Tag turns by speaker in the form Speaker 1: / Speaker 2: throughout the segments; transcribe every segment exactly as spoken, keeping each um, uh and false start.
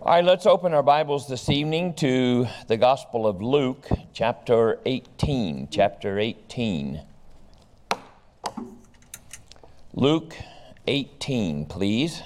Speaker 1: All right, let's open our Bibles this evening to the Gospel of Luke, chapter eighteen. Chapter eighteen. Luke eighteen, please.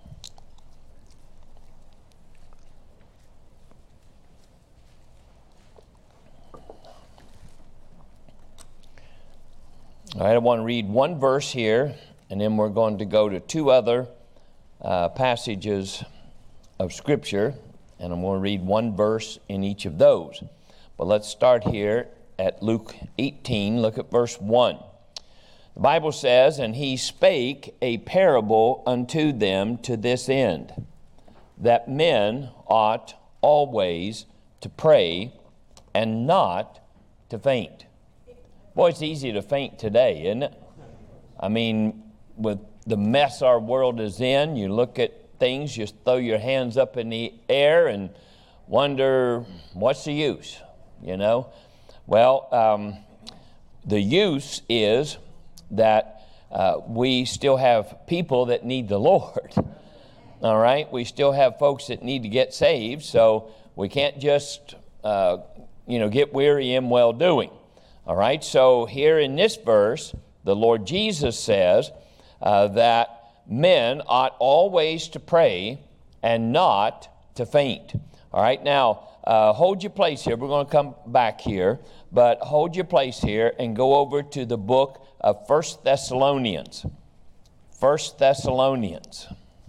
Speaker 1: All right, I want to read one verse here, and then we're going to go to two other uh, passages of Scripture, and I'm going to read one verse in each of those. But let's start here at Luke eighteen. Look at verse one. The Bible says, "And he spake a parable unto them to this end, that men ought always to pray and not to faint." Boy, it's easy to faint today, isn't it? I mean, with the mess our world is in, you look at things, you throw your hands up in the air and wonder, what's the use, you know? Well, um, the use is that uh, we still have people that need the Lord, all right? We still have folks that need to get saved, so we can't just, uh, you know, get weary in well-doing, all right? So here in this verse, the Lord Jesus says uh, that men ought always to pray and not to faint. All right, now uh, hold your place here. We're going to come back here, but hold your place here and go over to the book of First Thessalonians. First Thessalonians.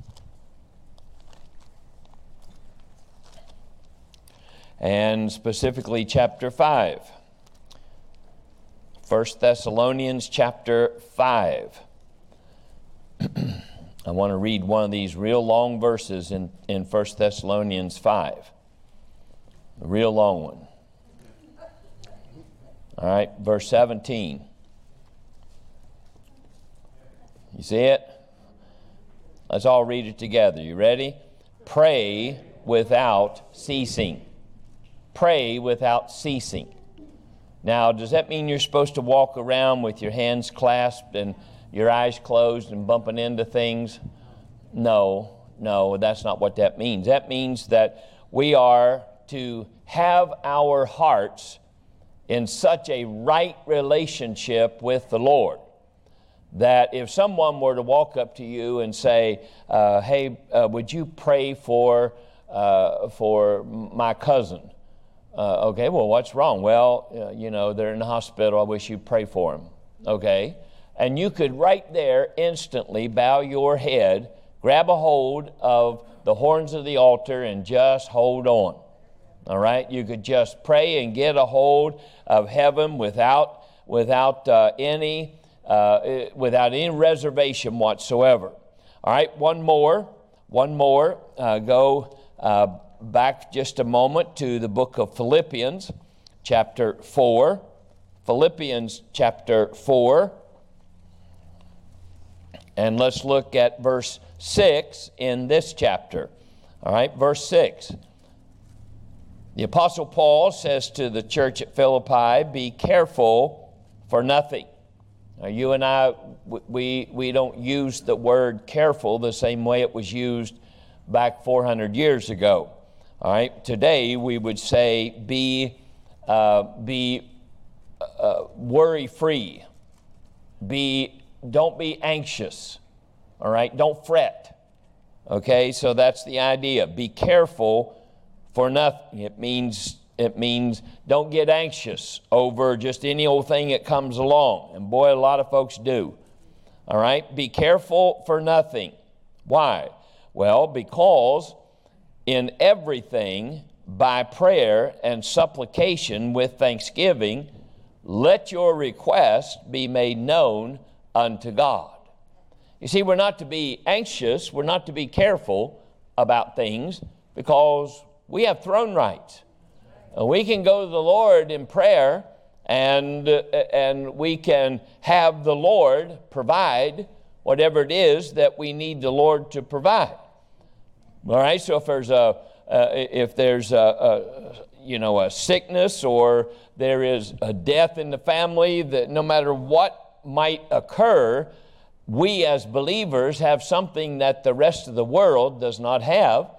Speaker 1: And specifically chapter five. First Thessalonians chapter five. I want to read one of these real long verses in, in First Thessalonians five. A real long one. All right, verse seventeen. You see it? Let's all read it together. You ready? Pray without ceasing. Pray without ceasing. Now, does that mean you're supposed to walk around with your hands clasped and your eyes closed and bumping into things? No, no, that's not what that means. That means that we are to have our hearts in such a right relationship with the Lord that if someone were to walk up to you and say, uh, hey, uh, would you pray for, uh, for my cousin? Uh, okay, well, what's wrong? Well, uh, you know, they're in the hospital. I wish you'd pray for them. Okay? And you could right there instantly bow your head, grab a hold of the horns of the altar, and just hold on. All right? You could just pray and get a hold of heaven without without uh, any uh, without any reservation whatsoever. All right. One more. One more. Uh, go uh, back just a moment to the book of Philippians, chapter four. Philippians chapter four. And let's look at verse six in this chapter. All right, verse six. The Apostle Paul says to the church at Philippi, be careful for nothing. Now, you and I, we, we don't use the word careful the same way it was used back four hundred years ago. All right, today we would say be, uh, be uh, worry-free, be Don't be anxious, all right? Don't fret, okay? So that's the idea. Be careful for nothing. It means it means don't get anxious over just any old thing that comes along. And boy, a lot of folks do, all right? Be careful for nothing. Why? Well, because in everything, by prayer and supplication with thanksgiving, let your request be made known unto God. You see, we're not to be anxious, we're not to be careful about things because we have throne rights. And we can go to the Lord in prayer and, uh, and we can have the Lord provide whatever it is that we need the Lord to provide. All right, so if there's a, uh, if there's a, a, you know, a sickness or there is a death in the family, that no matter what might occur, we as believers have something that the rest of the world does not have,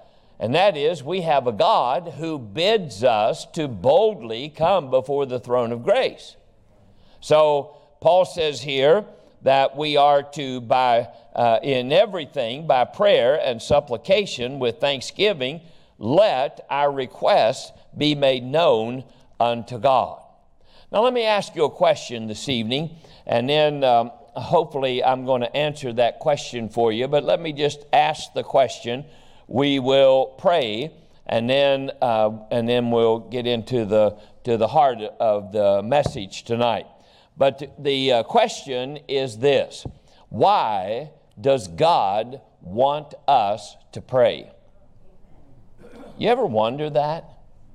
Speaker 1: And that is, we have a God who bids us to boldly come before the throne of grace. So Paul says here that we are to, by uh, in everything, by prayer and supplication with thanksgiving, let our requests be made known unto God. Now let me ask you a question this evening, and then um, hopefully I'm going to answer that question for you. But let me just ask the question. We will pray, and then uh, and then we'll get into the to the heart of the message tonight. But the uh, question is this: why does God want us to pray? You ever wonder that?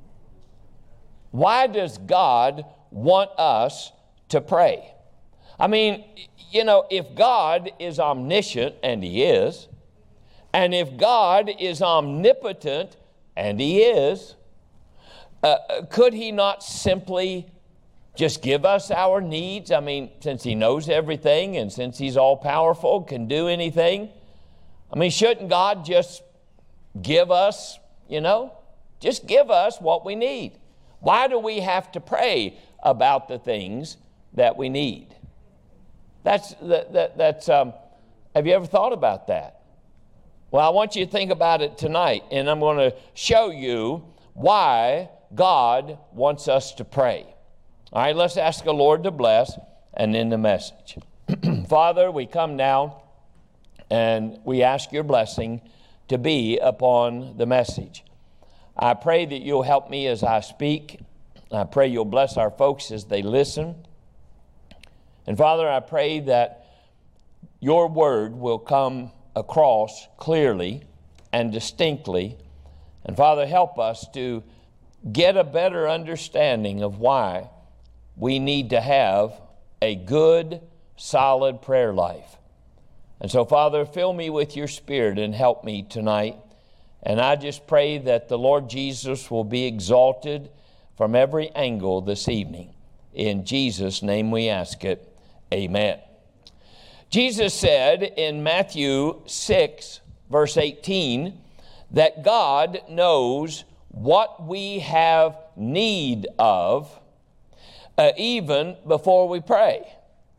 Speaker 1: Why does God want us to pray? I mean, you know, if God is omniscient, and He is, and if God is omnipotent, and He is, uh, could He not simply just give us our needs? I mean, since He knows everything, and since He's all-powerful, can do anything, I mean, shouldn't God just give us, you know, just give us what we need? Why do we have to pray about the things that we need? That's, that, that, that's um, have you ever thought about that? Well, I want you to think about it tonight, and I'm going to show you why God wants us to pray. All right, let's ask the Lord to bless, and then the message. Father, we come now, and we ask your blessing to be upon the message. I pray that you'll help me as I speak. I pray you'll bless our folks as they listen. And Father, I pray that your word will come across clearly and distinctly. And Father, help us to get a better understanding of why we need to have a good, solid prayer life. And so, Father, fill me with your Spirit and help me tonight. And I just pray that the Lord Jesus will be exalted from every angle this evening. In Jesus' name we ask it. Amen. Jesus said in Matthew six, verse eighteen, that God knows what we have need of uh, even before we pray.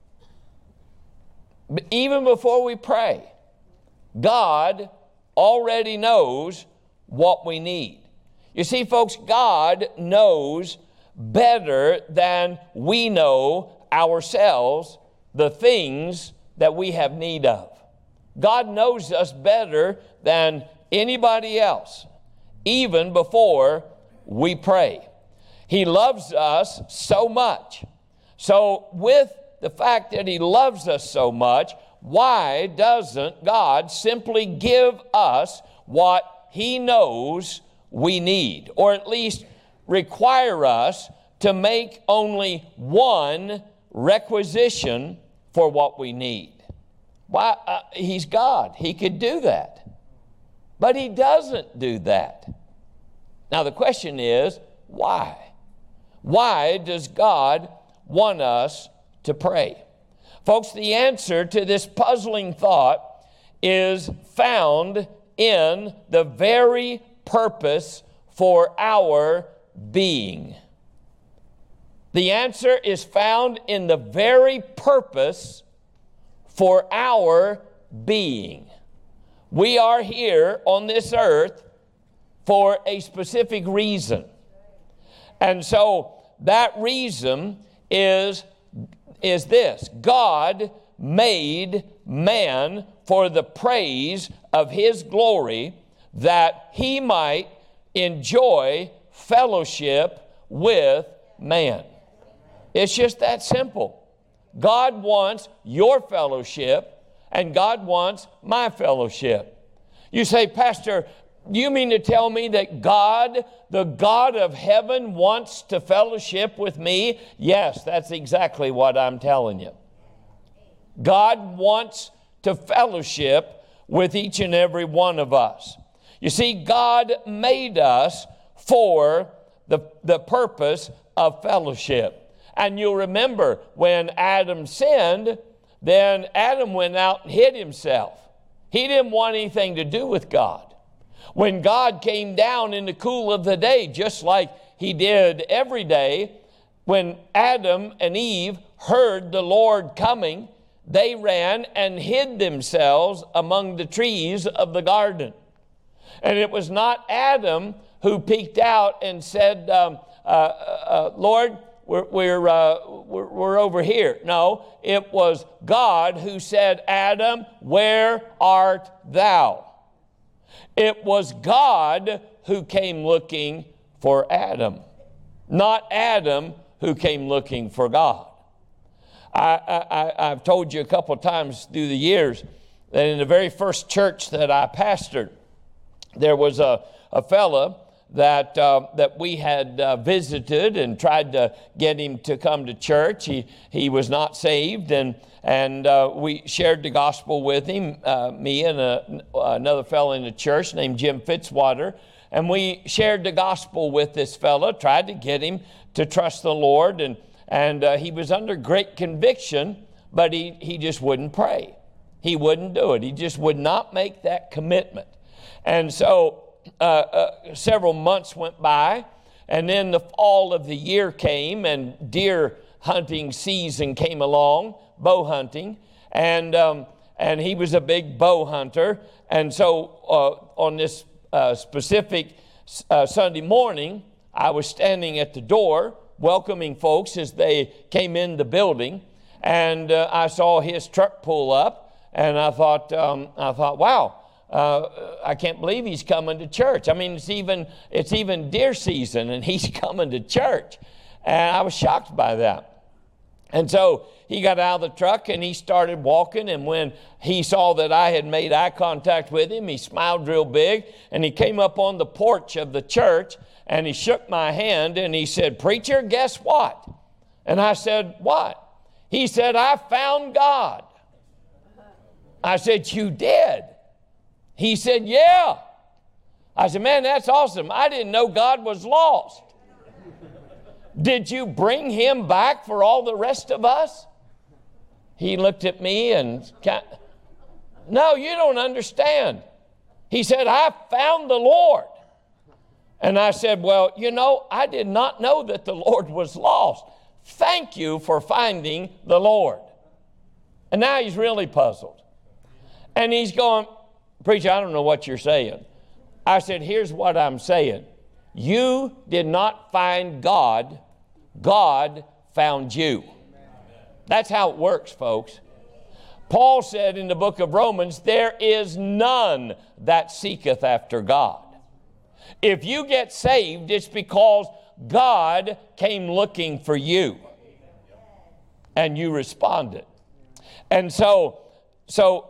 Speaker 1: Even before we pray, God already knows what we need. You see, folks, God knows better than we know ourselves the things that we have need of. God knows us better than anybody else, even before we pray. He loves us so much. So with the fact that He loves us so much, why doesn't God simply give us what He knows we need, or at least require us to make only one requisition for what we need? Why? Uh, he's God. He could do that. But He doesn't do that. Now the question is, why? Why does God want us to pray? Folks, the answer to this puzzling thought is found in the very purpose for our being. The answer is found in the very purpose for our being. We are here on this earth for a specific reason. And so that reason is, is this: God made man for the praise of His glory, that He might enjoy fellowship with man. It's just that simple. God wants your fellowship, and God wants my fellowship. You say, Pastor, you mean to tell me that God, the God of heaven, wants to fellowship with me? Yes, that's exactly what I'm telling you. God wants to fellowship with each and every one of us. You see, God made us for the, the purpose of fellowship. And you'll remember when Adam sinned, then Adam went out and hid himself. He didn't want anything to do with God. When God came down in the cool of the day, just like he did every day, when Adam and Eve heard the Lord coming, they ran and hid themselves among the trees of the garden. And it was not Adam who peeked out and said, um, uh, uh, Lord, we're, we're, uh, we're, we're over here. No, it was God who said, Adam, where art thou? It was God who came looking for Adam, not Adam who came looking for God. I, I, I've told you a couple of times through the years that in the very first church that I pastored, there was a, a fella that uh, that we had uh, visited and tried to get him to come to church. He he was not saved, and and uh, we shared the gospel with him, uh, me and a, another fellow in the church named Jim Fitzwater, and we shared the gospel with this fellow, tried to get him to trust the Lord, and and uh, he was under great conviction, but he he just wouldn't pray. He wouldn't do it. He just would not make that commitment, and so. Uh, uh, several months went by, and then the fall of the year came, and deer hunting season came along, bow hunting, and um, and he was a big bow hunter. And so uh, on this uh, specific uh, Sunday morning, I was standing at the door welcoming folks as they came in the building, and uh, I saw his truck pull up, and I thought, um, I thought, wow. Uh, I can't believe he's coming to church. I mean, it's even it's even deer season, and he's coming to church. And I was shocked by that. And so he got out of the truck, and he started walking. And when he saw that I had made eye contact with him, he smiled real big. And he came up on the porch of the church, and he shook my hand, and he said, "Preacher, guess what?" And I said, "What?" He said, "I found God." I said, "You did?" He said, "Yeah." I said, "Man, that's awesome. I didn't know God was lost." "Did you bring him back for all the rest of us?" He looked at me and, "No, you don't understand." He said, "I found the Lord." And I said, "Well, you know, I did not know that the Lord was lost. Thank you for finding the Lord." And now he's really puzzled. And he's going, "Preacher, I don't know what you're saying." I said, "Here's what I'm saying. You did not find God. God found you." That's how it works, folks. Paul said in the book of Romans, there is none that seeketh after God. If you get saved, it's because God came looking for you. And you responded. And so, so,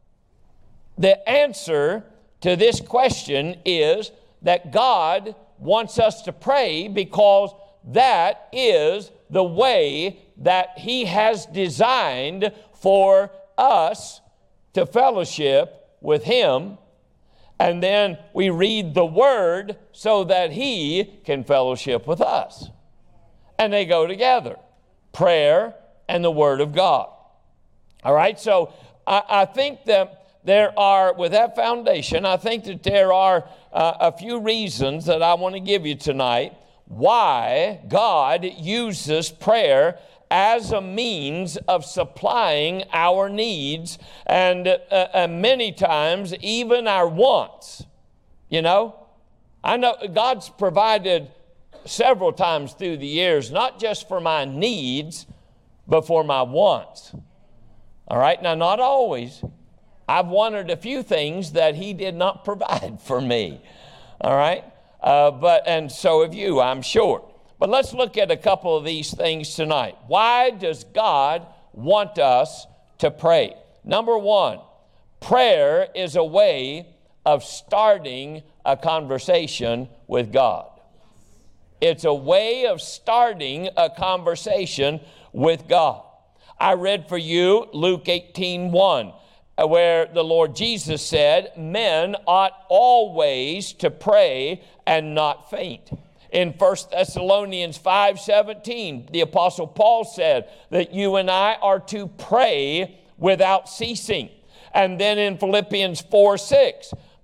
Speaker 1: the answer to this question is that God wants us to pray because that is the way that he has designed for us to fellowship with him. And then we read the word so that he can fellowship with us. And they go together, prayer and the word of God. All right, so I, I think that there are, with that foundation, I think that there are uh, a few reasons that I want to give you tonight why God uses prayer as a means of supplying our needs and, uh, and many times even our wants. You know, I know God's provided several times through the years, not just for my needs, but for my wants. All right, now not always. I've wanted a few things that he did not provide for me. All right? Uh, but and so have you, I'm sure. But let's look at a couple of these things tonight. Why does God want us to pray? Number one, prayer is a way of starting a conversation with God. It's a way of starting a conversation with God. I read for you Luke eighteen one. Where the Lord Jesus said, men ought always to pray and not faint. In First Thessalonians five seventeen, the Apostle Paul said that you and I are to pray without ceasing. And then in Philippians four six,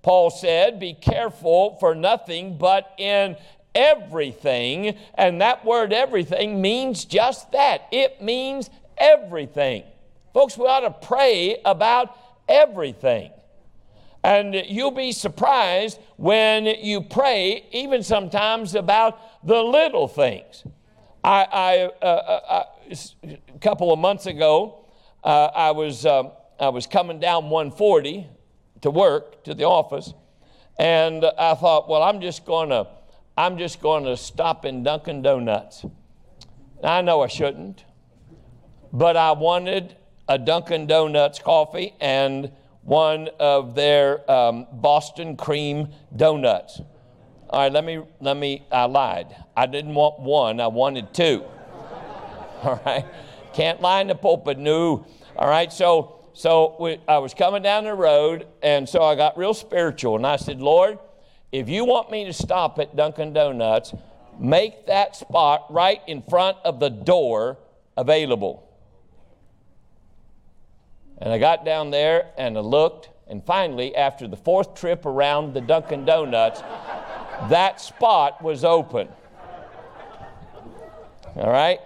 Speaker 1: Paul said, be careful for nothing, but in everything. And that word everything means just that. It means everything. Folks, we ought to pray about everything. And you'll be surprised when you pray, even sometimes about the little things. I, I, uh, uh, a couple of months ago, uh, I was uh, I was coming down one forty to work to the office, and I thought, well, I'm just going to I'm just going to stop in Dunkin' Donuts. I know I shouldn't, but I wanted a Dunkin' Donuts coffee and one of their um, Boston cream donuts. All right, let me, let me, I lied. I didn't want one, I wanted two. All right, can't lie in the pulpit, no. All right, so, so we, I was coming down the road, and so I got real spiritual, and I said, Lord, if you want me to stop at Dunkin' Donuts, make that spot right in front of the door available. And I got down there and I looked, and finally, after the fourth trip around the Dunkin' Donuts, that spot was open. All right?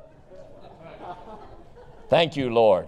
Speaker 1: Thank you, Lord.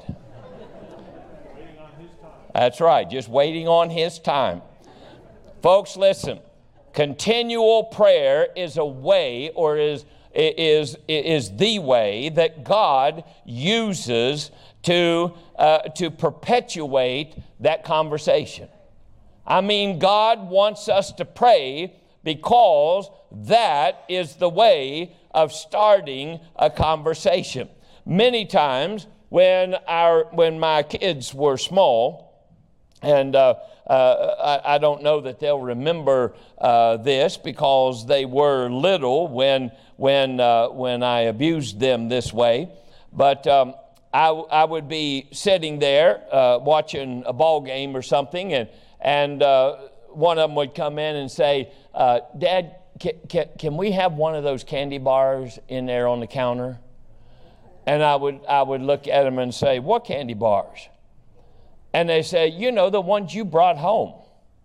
Speaker 1: That's right, just waiting on His time. Folks, listen, continual prayer is a way, or is, is, is the way that God uses to, uh, to perpetuate that conversation. I mean, God wants us to pray because that is the way of starting a conversation. Many times when our when my kids were small, and uh, uh, I, I don't know that they'll remember uh, this because they were little when when uh, when I abused them this way, but um, I, I would be sitting there uh, watching a ball game or something, and and uh, one of them would come in and say, uh, Dad, can, can, can we have one of those candy bars in there on the counter? And I would I would look at them and say, what candy bars? And they say, you know, the ones you brought home.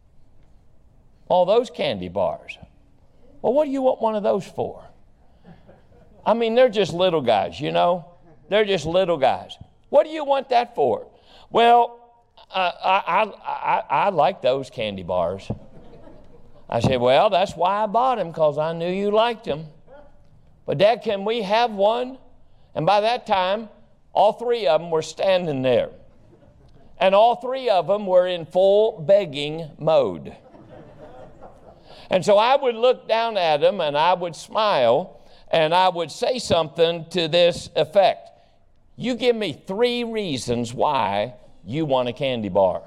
Speaker 1: All those candy bars. Well, what do you want one of those for? I mean, they're just little guys, you know. They're just little guys. What do you want that for? Well, uh, I, I, I, I like those candy bars. I said, well, that's why I bought them, because I knew you liked them. But Dad, can we have one? And by that time, all three of them were standing there. And all three of them were in full begging mode. And so I would look down at them and I would smile and I would say something to this effect. You give me three reasons why you want a candy bar.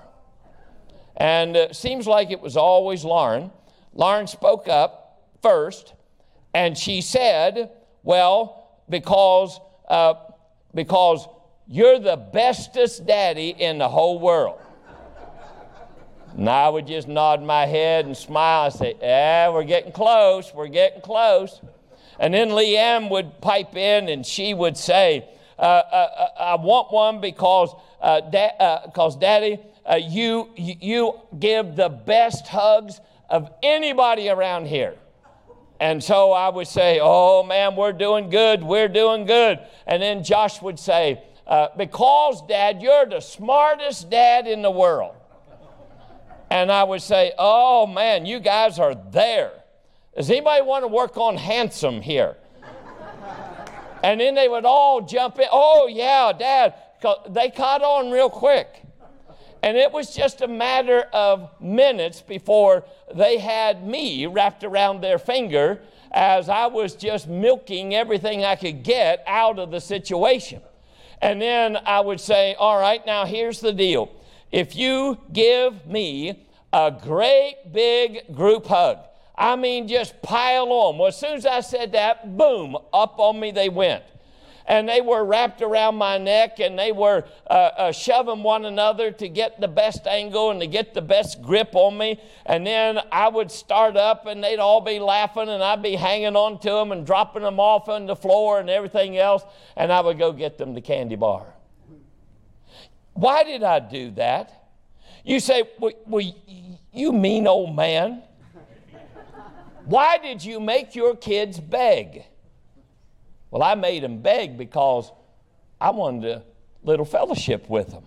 Speaker 1: And it seems like it was always Lauren. Lauren spoke up first, and she said, well, because, uh, because you're the bestest daddy in the whole world. And I would just nod my head and smile and say, yeah, we're getting close, we're getting close. And then Leanne would pipe in and she would say, uh, uh, I want one because, uh, da- uh, because Daddy, uh, you, you give the best hugs of anybody around here. And so I would say, oh, man, we're doing good, we're doing good. And then Josh would say, uh, because, Dad, you're the smartest dad in the world. And I would say, oh, man, you guys are there. Does anybody want to work on handsome here? And then they would all jump in. Oh, yeah, Dad. They caught on real quick. And it was just a matter of minutes before they had me wrapped around their finger as I was just milking everything I could get out of the situation. And then I would say, all right, now here's the deal. If you give me a great big group hug, I mean, just pile on. Well, as soon as I said that, boom, up on me they went. And they were wrapped around my neck, and they were uh, uh, shoving one another to get the best angle and to get the best grip on me. And then I would start up, and they'd all be laughing, and I'd be hanging on to them and dropping them off on the floor and everything else, and I would go get them the candy bar. Why did I do that? You say, well, well You mean old man. Why did you make your kids beg? Well, I made them beg because I wanted a little fellowship with them.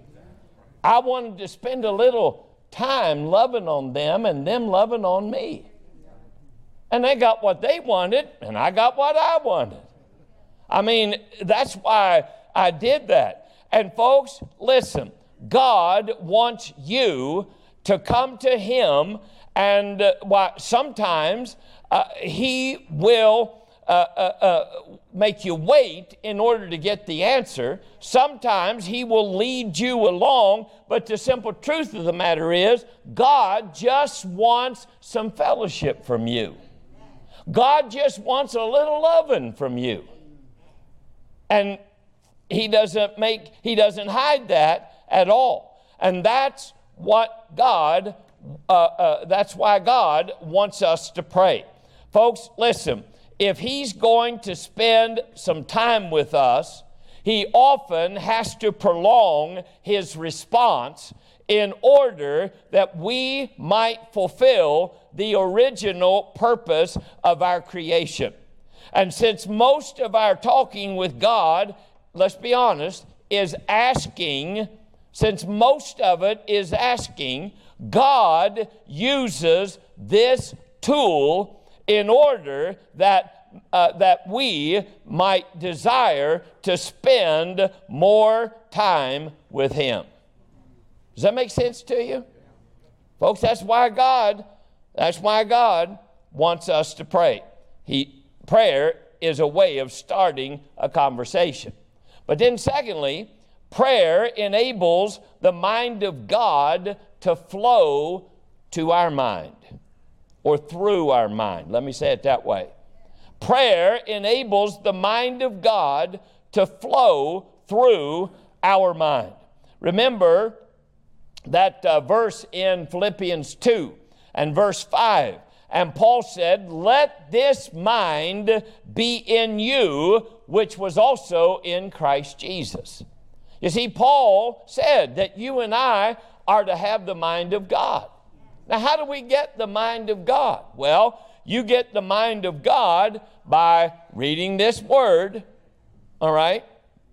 Speaker 1: I wanted to spend a little time loving on them and them loving on me. And they got what they wanted, and I got what I wanted. I mean, that's why I did that. And folks, listen, God wants you to come to Him, and uh, why, sometimes uh, He will uh, uh, uh, make you wait in order to get the answer. Sometimes He will lead you along, but the simple truth of the matter is, God just wants some fellowship from you. God just wants a little loving from you. And He doesn't make, He doesn't hide that at all. And that's what God, uh, uh, that's why God wants us to pray. Folks, listen, if He's going to spend some time with us, He often has to prolong His response in order that we might fulfill the original purpose of our creation. And since most of our talking with God, let's be honest, is asking, since most of it is asking, God uses this tool in order that uh, that we might desire to spend more time with Him. Does that make sense to you? Folks, that's why God, that's why God wants us to pray. He, prayer is a way of starting a conversation. But then secondly, prayer enables the mind of God to flow to our mind, or through our mind. Let me say it that way. Prayer enables the mind of God to flow through our mind. Remember that uh, verse in Philippians two and verse five. And Paul said, let this mind be in you, which was also in Christ Jesus. You see, Paul said that you and I are to have the mind of God. Now, how do we get the mind of God? Well, you get the mind of God by reading this word, all right,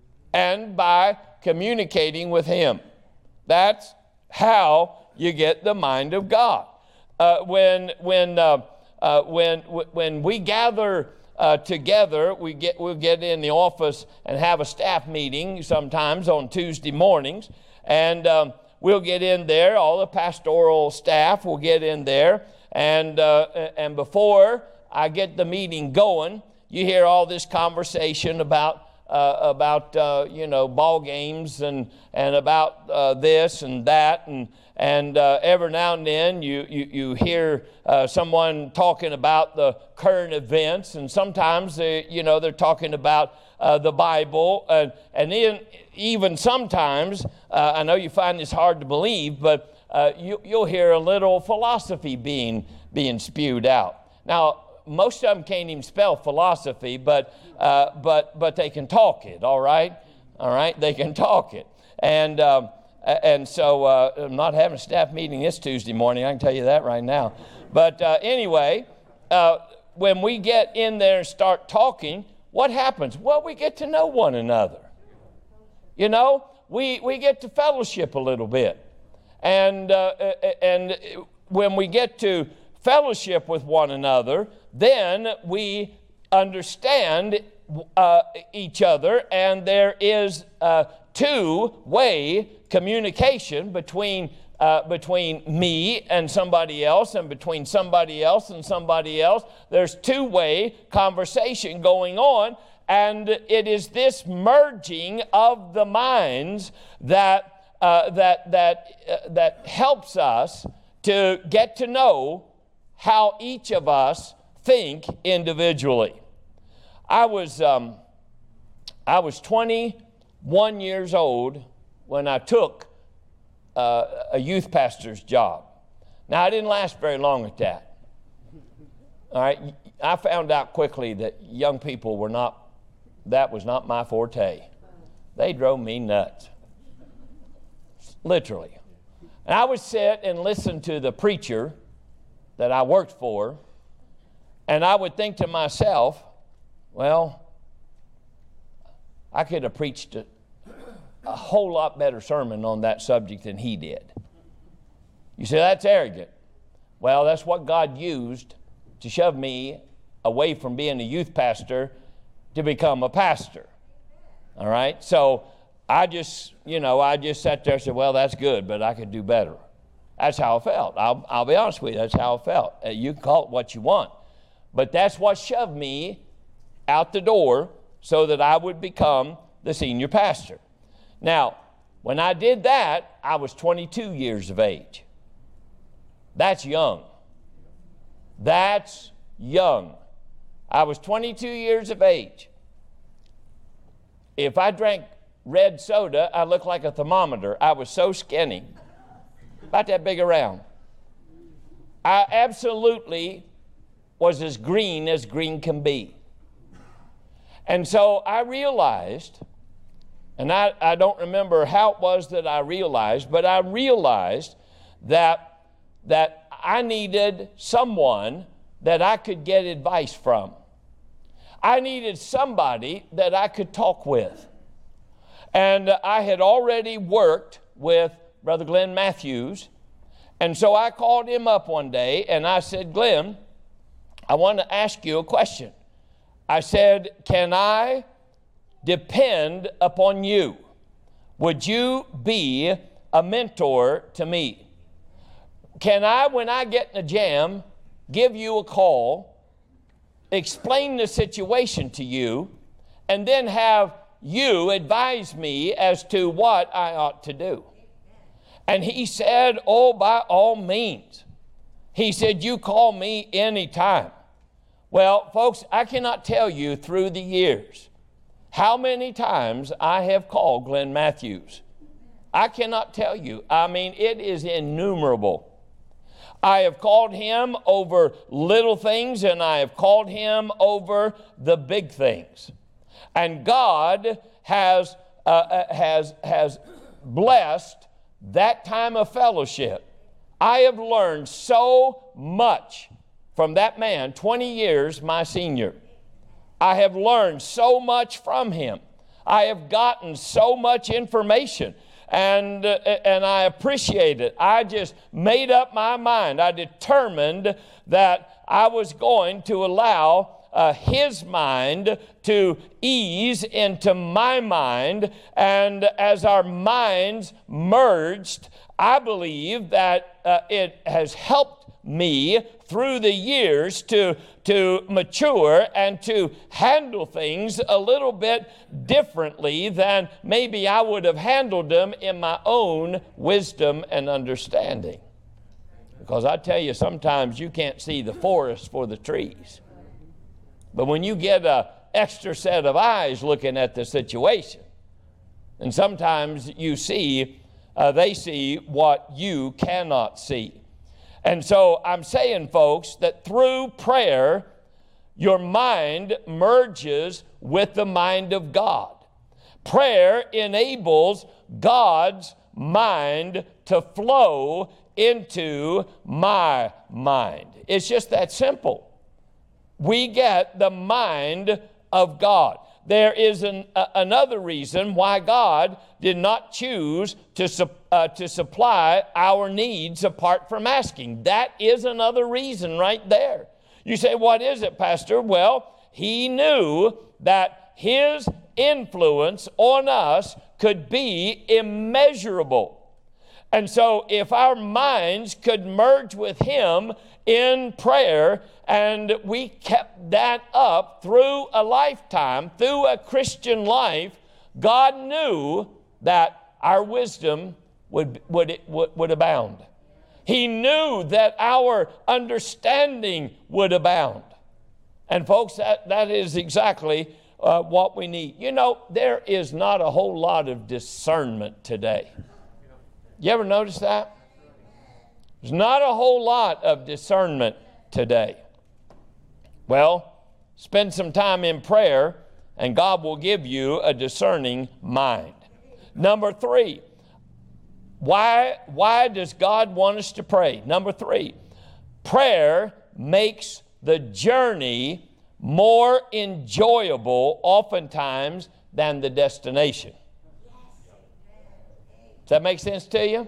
Speaker 1: and by communicating with Him. That's how you get the mind of God. Uh, when when uh, uh, when when we gather uh, together, we get we'll get in the office and have a staff meeting sometimes on Tuesday mornings, and um, we'll get in there. All the pastoral staff will get in there, and uh, and before I get the meeting going, you hear all this conversation about. Uh, about uh, you know ball games and and about uh, this and that and and uh, every now and then you you, you hear uh, someone talking about the current events, and sometimes they you know they're talking about uh, the Bible, and and then even sometimes uh, I know you find this hard to believe, but uh, you you'll hear a little philosophy being being spewed out. Now, most of them can't even spell philosophy, but uh, but but they can talk it. All right, all right, they can talk it. And um, and so uh, I'm not having a staff meeting this Tuesday morning. I can tell you that right now. But uh, anyway, uh, when we get in there and start talking, what happens? Well, we get to know one another. You know, we we get to fellowship a little bit, and uh, and when we get to fellowship with one another, then we understand uh, each other, and there is a two-way communication between uh, between me and somebody else, and between somebody else and somebody else. There's two-way conversation going on, and it is this merging of the minds that uh, that that uh, that helps us to get to know how each of us think individually. I was um, I was twenty-one years old when I took uh, a youth pastor's job. Now, I didn't last very long at that. All right, I found out quickly that young people were not, that was not my forte. They drove me nuts, literally. And I would sit and listen to the preacher that I worked for, and I would think to myself, well, I could have preached a, a whole lot better sermon on that subject than he did. You say, that's arrogant. Well, that's what God used to shove me away from being a youth pastor to become a pastor. All right? So I just, you know, I just sat there and said, well, that's good, but I could do better. That's how I felt. I'll, I'll be honest with you. That's how I felt. Uh, you can call it what you want. But that's what shoved me out the door so that I would become the senior pastor. Now, when I did that, I was twenty-two years of age. That's young. That's young. I was twenty-two years of age. If I drank red soda, I looked like a thermometer. I was so skinny, about that big around. I absolutely was as green as green can be. And so I realized, and I, I don't remember how it was that I realized, but I realized that, that I needed someone that I could get advice from. I needed somebody that I could talk with. And I had already worked with Brother Glenn Matthews, and so I called him up one day, and I said, Glenn, I want to ask you a question. I said, can I depend upon you? Would you be a mentor to me? Can I, when I get in a jam, give you a call, explain the situation to you, and then have you advise me as to what I ought to do? And he said, oh, by all means. He said, you call me anytime. Well, folks, I cannot tell you through the years how many times I have called Glenn Matthews. I cannot tell you. I mean, it is innumerable. I have called him over little things, and I have called him over the big things. And God has, uh, has, has blessed that time of fellowship. I have learned so much from that man, twenty years my senior. I have learned so much from him. I have gotten so much information, and, uh, and I appreciate it. I just made up my mind. I determined that I was going to allow Uh, his mind to ease into my mind, and as our minds merged, I believe that uh, it has helped me through the years to, to mature and to handle things a little bit differently than maybe I would have handled them in my own wisdom and understanding. Because I tell you, sometimes you can't see the forest for the trees. But when you get an extra set of eyes looking at the situation, and sometimes you see, uh, they see what you cannot see. And so I'm saying, folks, that through prayer, your mind merges with the mind of God. Prayer enables God's mind to flow into my mind. It's just that simple. We get the mind of God. There is an, uh, another reason why God did not choose to, su- uh, to supply our needs apart from asking. That is another reason right there. You say, what is it, Pastor? Well, he knew that his influence on us could be immeasurable. And so if our minds could merge with him in prayer, and we kept that up through a lifetime, through a Christian life, God knew that our wisdom would, would, would, would abound. He knew that our understanding would abound. And folks, that, that is exactly uh, what we need. You know, there is not a whole lot of discernment today. You ever notice that? There's not a whole lot of discernment today. Well, spend some time in prayer, and God will give you a discerning mind. Number three, Why, why does God want us to pray? Number three, prayer makes the journey more enjoyable oftentimes than the destination. Does that make sense to you?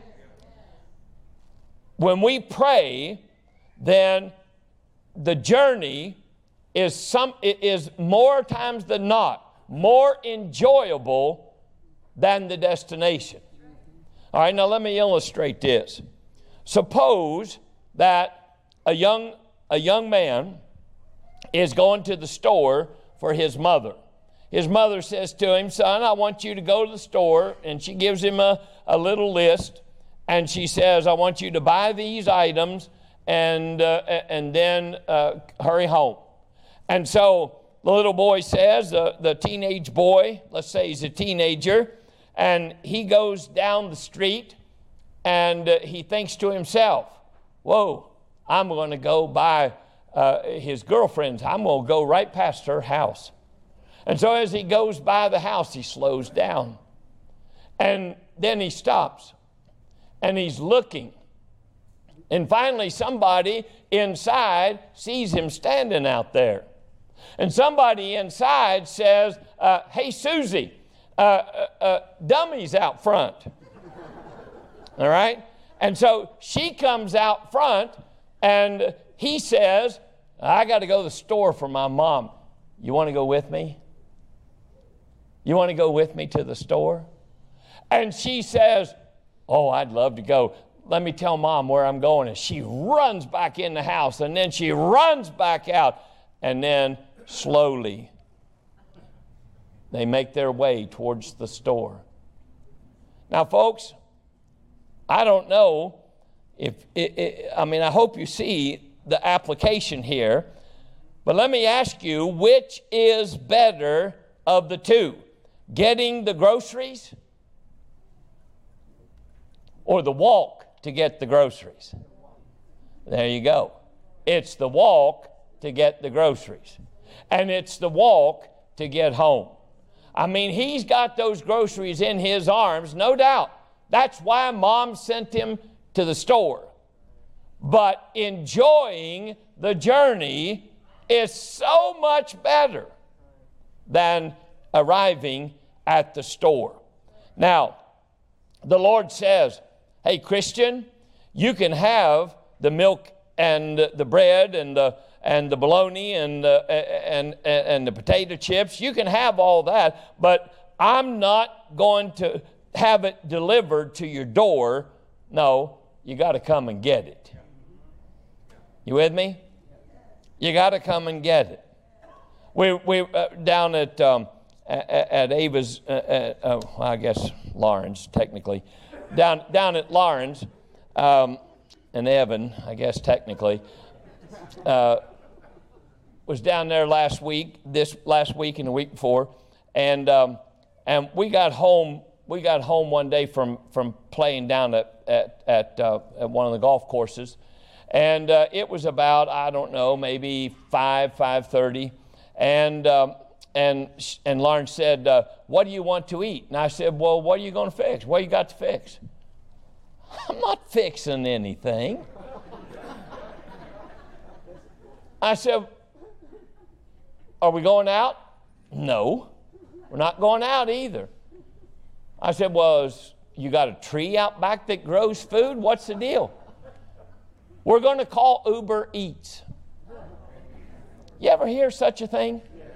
Speaker 1: When we pray, then the journey is some is more times than not more enjoyable than the destination. All right, now let me illustrate this. Suppose that a young a young man is going to the store for his mother. His mother says to him, "Son, I want you to go to the store," and she gives him a, a little list, and she says, "I want you to buy these items and uh, and then uh, hurry home." And so the little boy says, uh, the teenage boy, let's say he's a teenager, and he goes down the street and uh, he thinks to himself, "Whoa, I'm going to go by uh, his girlfriend's. I'm going to go right past her house." And so as he goes by the house, he slows down. And then he stops. And he's looking. And finally, somebody inside sees him standing out there. And somebody inside says, uh, "Hey, Susie, uh, uh, uh, Dummy's out front." All right? And so she comes out front, and he says, "I got to go to the store for my mom. You want to go with me? You want to go with me to the store?" And she says, "Oh, I'd love to go. Let me tell Mom where I'm going." And she runs back in the house, and then she runs back out, and then slowly they make their way towards the store. Now, folks, I don't know if, it, it, I mean, I hope you see the application here, but let me ask you, which is better of the two? Getting the groceries or the walk to get the groceries? There you go. It's the walk to get the groceries. And it's the walk to get home. I mean, he's got those groceries in his arms, no doubt. That's why Mom sent him to the store. But enjoying the journey is so much better than arriving at the store. Now, the Lord says, "Hey, Christian, you can have the milk and the bread and the and the bologna and the, and, and, and the potato chips. You can have all that, but I'm not going to have it delivered to your door. No, you got to come and get it." You with me? You got to come and get it. We we uh, down at um, at, at Ava's, uh, uh, uh, well, I guess Lawrence technically, down down at Lawrence, um, and Evan, I guess technically. Uh, was down there last week, this last week and the week before, and um, and we got home. We got home one day from from playing down at at at, uh, at one of the golf courses, and uh, it was about I don't know maybe five five thirty, and um, and and Lauren said, uh, "What do you want to eat?" And I said, "Well, what are you going to fix? What you got to fix?" "I'm not fixing anything." I said, "Are we going out?" "No, we're not going out either." I said, "Well, is, you got a tree out back that grows food? What's the deal?" "We're going to call Uber Eats." You ever hear such a thing?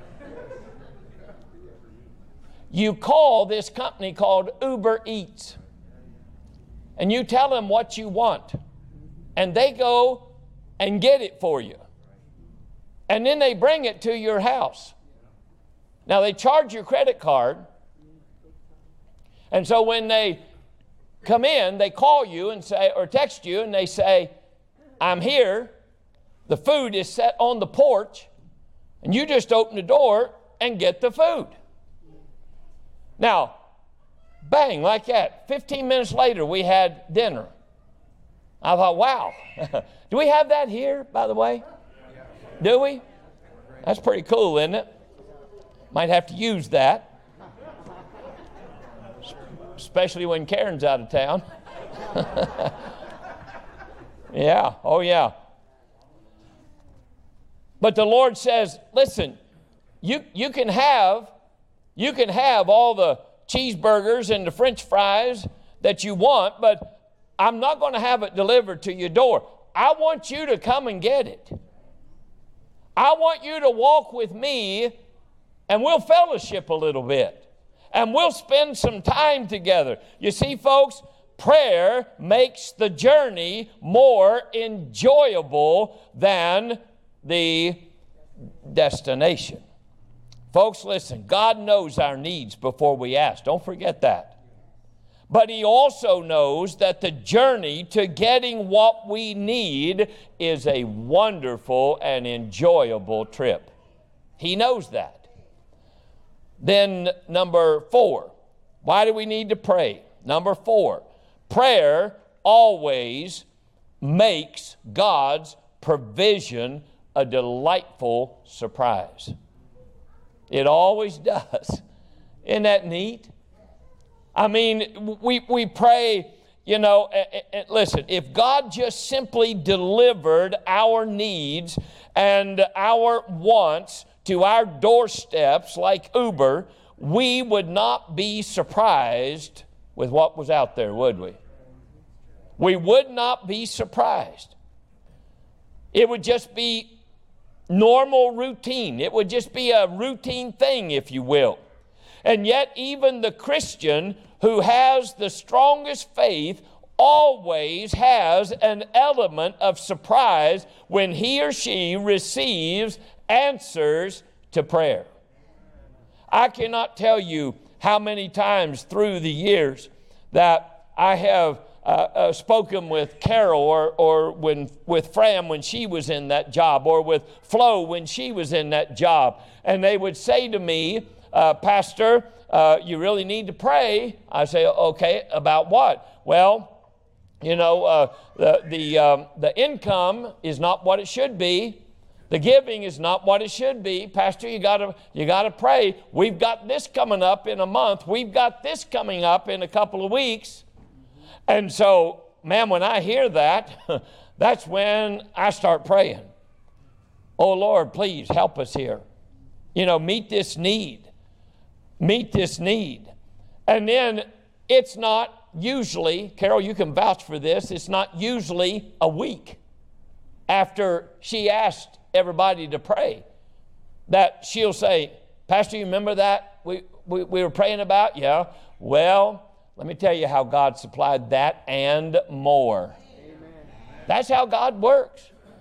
Speaker 1: You call this company called Uber Eats, and you tell them what you want, and they go and get it for you. And then they bring it to your house. Now, they charge your credit card. And so when they come in, they call you and say, or text you, and they say, "I'm here. The food is set on the porch." And you just open the door and get the food. Now, bang, like that. fifteen minutes later, we had dinner. I thought, wow. Do we have that here, by the way? Do we? That's pretty cool, isn't it? Might have to use that. Especially when Karen's out of town. Yeah, oh yeah. But the Lord says, listen, you, you can have, you can have all the cheeseburgers and the French fries that you want, but I'm not going to have it delivered to your door. I want you to come and get it. I want you to walk with me, and we'll fellowship a little bit, and we'll spend some time together. You see, folks, prayer makes the journey more enjoyable than the destination. Folks, listen, God knows our needs before we ask. Don't forget that. But He also knows that the journey to getting what we need is a wonderful and enjoyable trip. He knows that. Then number four, why do we need to pray? Number four, prayer always makes God's provision a delightful surprise. It always does. Isn't that neat? I mean, we, we pray, you know, and, and listen, if God just simply delivered our needs and our wants to our doorsteps like Uber, we would not be surprised with what was out there, would we? We would not be surprised. It would just be normal routine. It would just be a routine thing, if you will. And yet, even the Christian who has the strongest faith always has an element of surprise when he or she receives answers to prayer. I cannot tell you how many times through the years that I have Uh, uh, spoken with Carol or, or when, with Fran when she was in that job, or with Flo when she was in that job. And they would say to me, uh, Pastor, uh, you really need to pray. I say, okay, about what? Well, you know, uh, the, the, um, the income is not what it should be. The giving is not what it should be. Pastor, you gotta, you gotta pray. We've got this coming up in a month. We've got this coming up in a couple of weeks. And so, man, when I hear that, that's when I start praying. Oh, Lord, please help us here. You know, meet this need. Meet this need. And then it's not usually, Carol, you can vouch for this, it's not usually a week after she asked everybody to pray that she'll say, Pastor, you remember that we, we, we were praying about? Yeah. Well, let me tell you how God supplied that and more. Amen. That's how God works.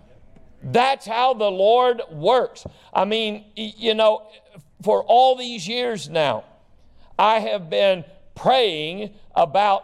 Speaker 1: That's how the Lord works. I mean, you know, for all these years now, I have been praying about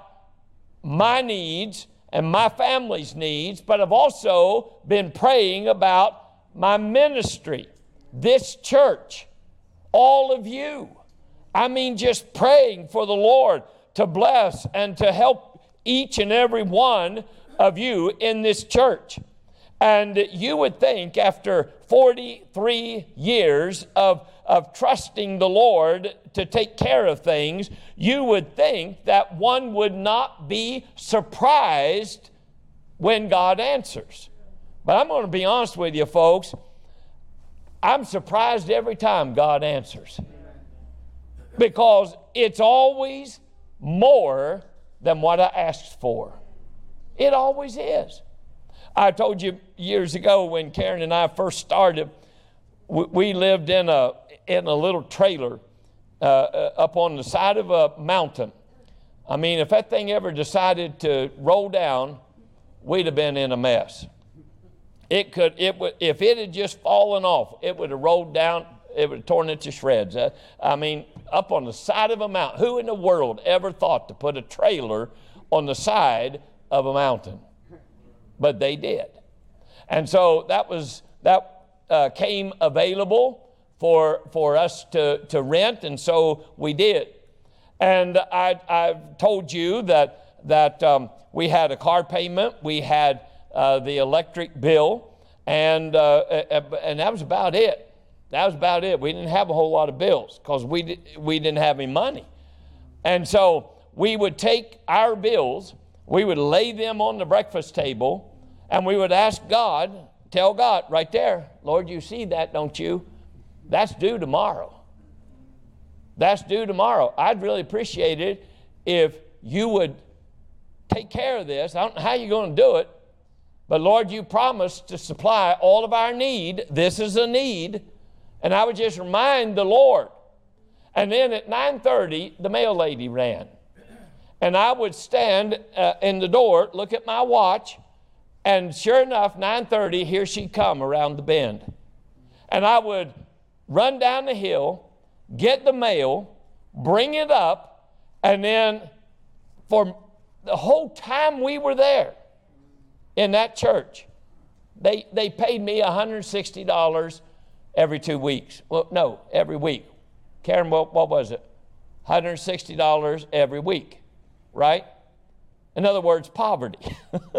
Speaker 1: my needs and my family's needs, but I've also been praying about my ministry, this church, all of you. I mean, just praying for the Lord to bless and to help each and every one of you in this church. And you would think after forty-three years of, of trusting the Lord to take care of things, you would think that one would not be surprised when God answers. But I'm going to be honest with you, folks. I'm surprised every time God answers. Because it's always more than what I asked for. It always is. I told you years ago when Karen and I first started, we, we lived in a in a little trailer uh, up on the side of a mountain. I mean, if that thing ever decided to roll down, we'd have been in a mess. It could, it would, if it had just fallen off, it would have rolled down. It would have torn it to shreds. Uh, I mean, up on the side of a mountain. Who in the world ever thought to put a trailer on the side of a mountain? But they did. And so that was that uh, came available for for us to, to rent, and so we did. And I, I've told you that, that um, we had a car payment, we had uh, the electric bill, and uh, and that was about it. That was about it. We didn't have a whole lot of bills because we, di- we didn't have any money. And so we would take our bills, We would lay them on the breakfast table, and we would ask God, tell God right there, Lord, you see that, don't you? That's due tomorrow. That's due tomorrow. I'd really appreciate it if you would take care of this. I don't know how you're going to do it, but Lord, you promised to supply all of our need. This is a need. And I would just remind the Lord. And then at nine thirty, the mail lady ran. And I would stand uh, in the door, look at my watch, and sure enough, nine thirty, here she'd come around the bend. And I would run down the hill, get the mail, bring it up, and then for the whole time we were there in that church, they, they paid me one hundred sixty dollars every two weeks. Well, no, every week. Karen, what, what was it? one hundred sixty dollars every week, right? In other words, poverty.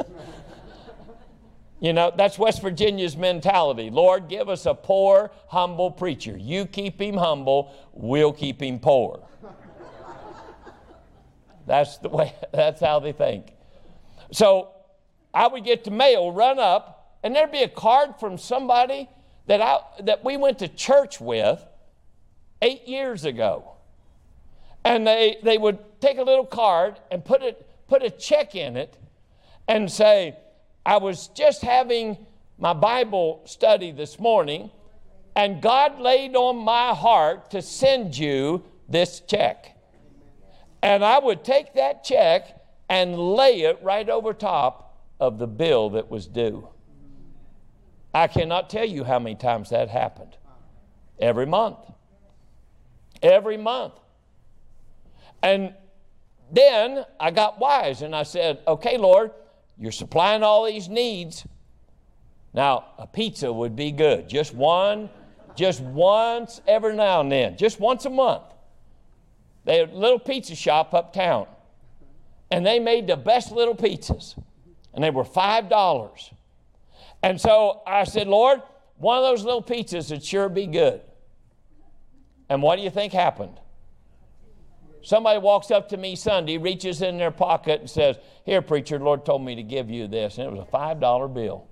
Speaker 1: You know, that's West Virginia's mentality. Lord, give us a poor, humble preacher. You keep him humble, we'll keep him poor. That's the way, that's how they think. So I would get the mail, run up, and there'd be a card from somebody that I, that we went to church with eight years ago. And they, they would take a little card and put it, put a check in it and say, I was just having my Bible study this morning, and God laid on my heart to send you this check. And I would take that check and lay it right over top of the bill that was due. I cannot tell you how many times that happened. Every month. Every month. And then I got wise and I said, okay, Lord, you're supplying all these needs. Now, a pizza would be good. Just one, just once every now and then. Just once a month. They had a little pizza shop uptown. And they made the best little pizzas. And they were five dollars. And so I said, Lord, one of those little pizzas would sure be good. And what do you think happened? Somebody walks up to me Sunday, reaches in their pocket and says, here, preacher, the Lord told me to give you this. And it was a five dollar bill.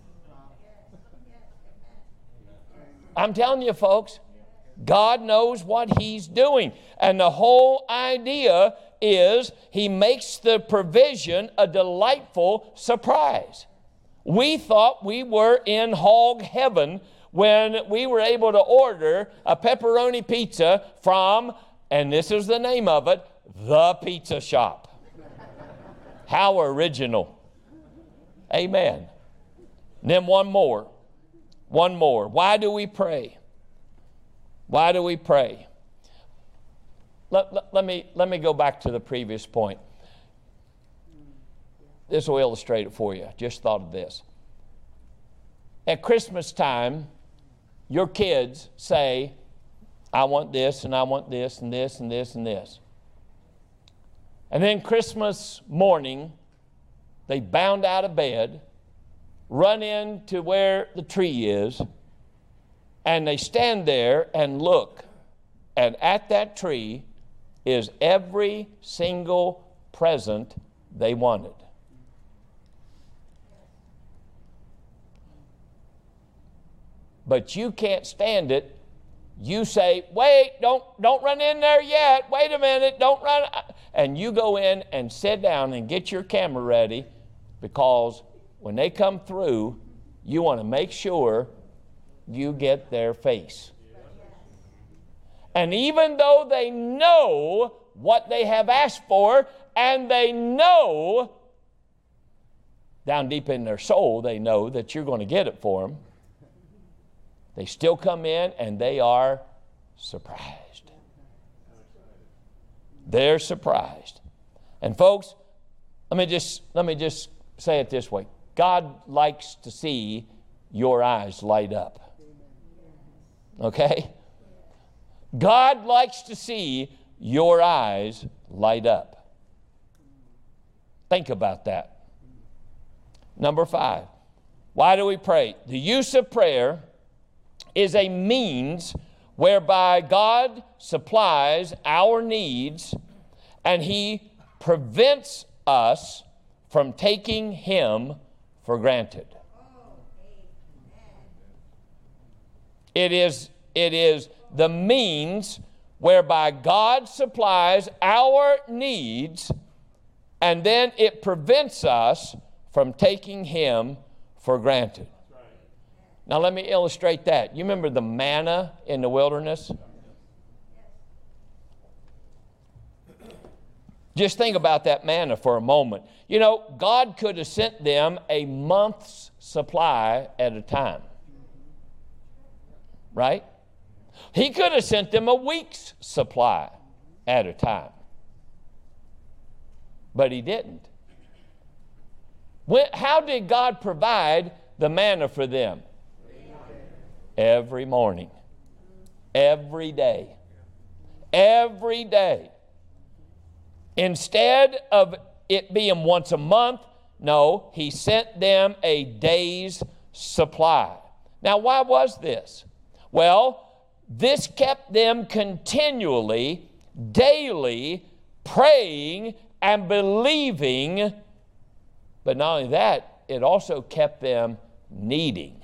Speaker 1: I'm telling you, folks, God knows what he's doing. And the whole idea is he makes the provision a delightful surprise. We thought we were in hog heaven when we were able to order a pepperoni pizza from, and this is the name of it, The Pizza Shop. How original. Amen. And then one more. One more. Why do we pray? Why do we pray? Let, let, let me, let me go back to the previous point. This will illustrate it for you. Just thought of this. At Christmas time, your kids say, I want this, and I want this, and this, and this, and this. And then Christmas morning, they bound out of bed, run into where the tree is, and they stand there and look. And at that tree is every single present they wanted. But you can't stand it. You say, wait, don't, don't run in there yet. Wait a minute, don't run. And you go in and sit down and get your camera ready, because when they come through, you want to make sure you get their face. And even though they know what they have asked for, and they know, down deep in their soul, they know that you're going to get it for them, they still come in and they are surprised. They're surprised. And folks, let me just let me just say it this way. God likes to see your eyes light up. Okay? God likes to see your eyes light up. Think about that. Number five. Why do we pray? The use of prayer is a means whereby God supplies our needs, and he prevents us from taking Him for granted. It is, it is the means whereby God supplies our needs, and then it prevents us from taking Him for granted. Now let me illustrate that. You remember the manna in the wilderness? Just think about that manna for a moment. You know, God could have sent them a month's supply at a time. Right? He could have sent them a week's supply at a time. But He didn't. When, how did God provide the manna for them? Every morning. Every day. Every day. Instead of it being once a month, no, He sent them a day's supply. Now, why was this? Well, this kept them continually, daily, praying and believing. But not only that, it also kept them needing.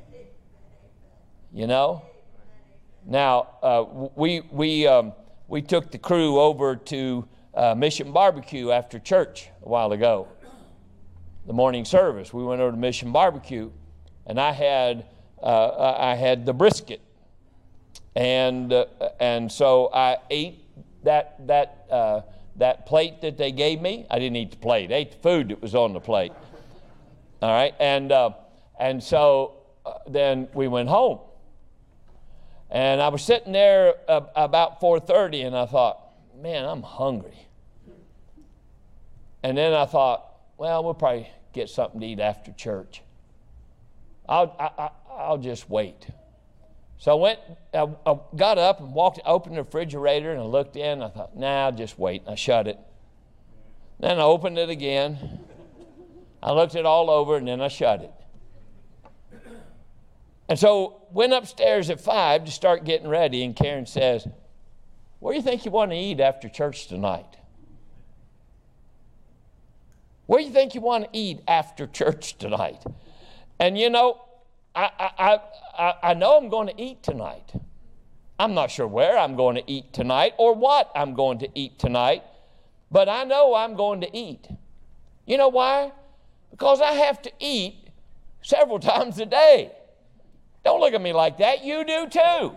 Speaker 1: You know? Now, uh, we, we, um, we took the crew over to uh, Mission Barbecue after church a while ago. The morning service. We went over to Mission Barbecue, and I had, uh, I had the brisket. And, uh, and so I ate that, that, uh, that plate that they gave me. I didn't eat the plate. I ate the food that was on the plate. All right? And, uh, and so uh, then we went home. And I was sitting there uh, about four thirty, and I thought, man, I'm hungry. And then I thought, well, we'll probably get something to eat after church. I'll, I, I, I'll just wait. So I went, I, I got up and walked, opened the refrigerator, and I looked in. And I thought, nah, I'll just wait. And I shut it. Then I opened it again. I looked it all over, and then I shut it. And so went upstairs at five to start getting ready, and Karen says, what do you think you want to eat after church tonight? What do you think you want to eat after church tonight? And you know, I, I, I, I know I'm going to eat tonight. I'm not sure where I'm going to eat tonight or what I'm going to eat tonight, but I know I'm going to eat. You know why? Because I have to eat several times a day. Don't look at me like that. You do too.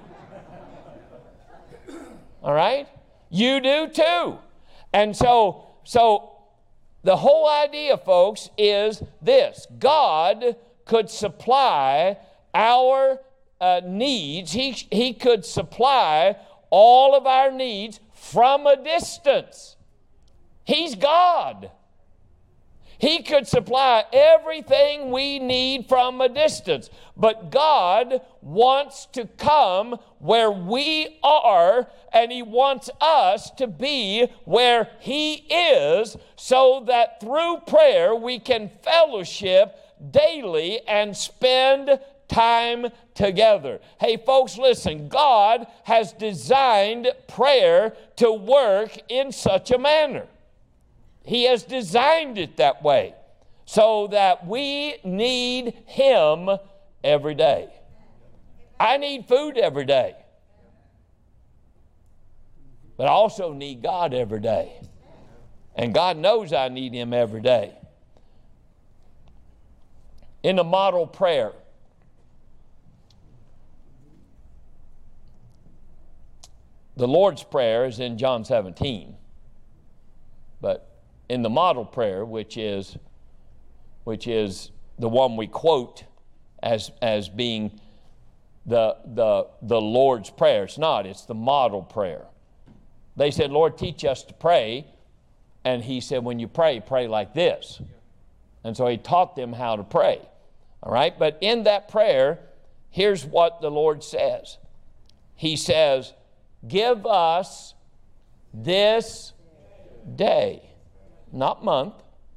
Speaker 1: All right? You do too. And so, so the whole idea, folks, is this. God could supply our uh, needs. He, he could supply all of our needs from a distance. He's God. He could supply everything we need from a distance. But God wants to come where we are, and He wants us to be where He is, so that through prayer we can fellowship daily and spend time together. Hey, folks, listen. God has designed prayer to work in such a manner. He has designed it that way so that we need Him every day. I need food every day. But I also need God every day. And God knows I need Him every day. In the model prayer, the Lord's Prayer is in John seventeen. But in the model prayer, which is, which is the one we quote as, as being the, the, the Lord's Prayer. It's not, it's the model prayer. They said, Lord, teach us to pray. And He said, when you pray, pray like this. And so He taught them how to pray. All right? But in that prayer, here's what the Lord says. He says, give us this day. Not month,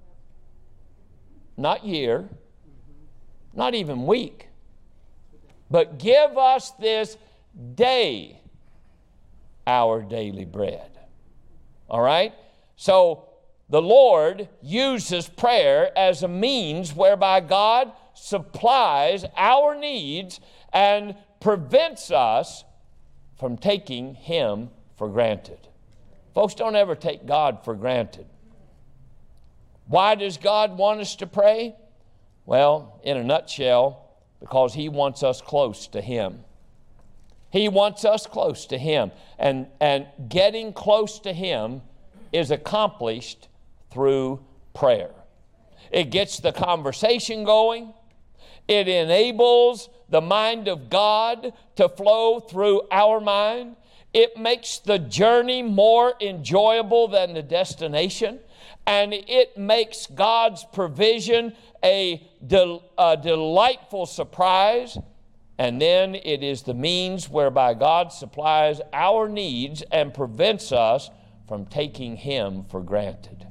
Speaker 1: not year, not even week, but give us this day our daily bread. All right? So the Lord uses prayer as a means whereby God supplies our needs and prevents us from taking Him for granted. Folks, don't ever take God for granted. Why does God want us to pray? Well, in a nutshell, because He wants us close to Him. He wants us close to Him. And, and getting close to Him is accomplished through prayer. It gets the conversation going. It enables the mind of God to flow through our mind. It makes the journey more enjoyable than the destination. And it makes God's provision a, del- a delightful surprise. And then it is the means whereby God supplies our needs and prevents us from taking Him for granted.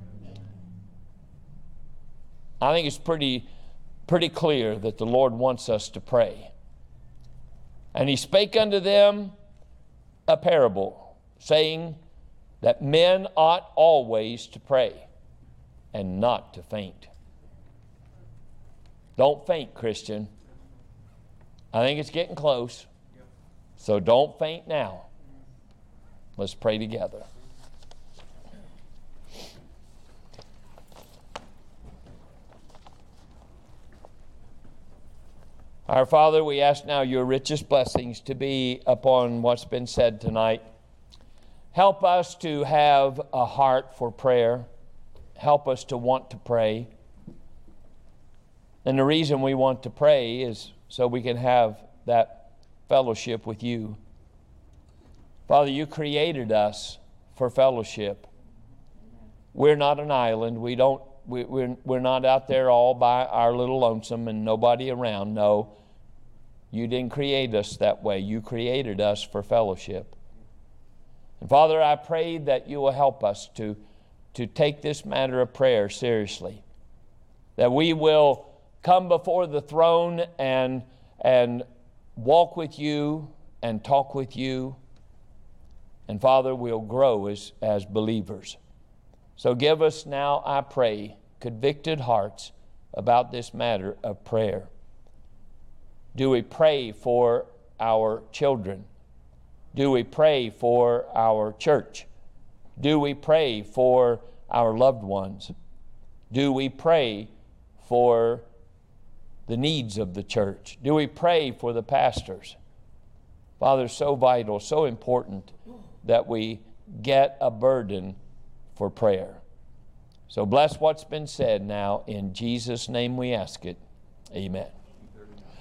Speaker 1: I think it's pretty, pretty clear that the Lord wants us to pray. And He spake unto them a parable, saying that men ought always to pray and not to faint. Don't faint, Christian. I think it's getting close. So don't faint now. Let's pray together. Our Father, we ask now your richest blessings to be upon what's been said tonight. Help us to have a heart for prayer. Help us to want to pray. And the reason we want to pray is so we can have that fellowship with you. Father, you created us for fellowship. We're not an island. We don't, we, we're, we're not out there all by our little lonesome and nobody around. No, you didn't create us that way. You created us for fellowship. And Father, I pray that you will help us to, to take this matter of prayer seriously. That we will come before the throne and, and walk with you and talk with you. And Father, we'll grow as, as believers. So give us now, I pray, convicted hearts about this matter of prayer. Do we pray for our children? Do we pray for our church? Do we pray for our loved ones? Do we pray for the needs of the church? Do we pray for the pastors? Father, so vital, so important that we get a burden for prayer. So bless what's been said now. In Jesus' name we ask it. Amen.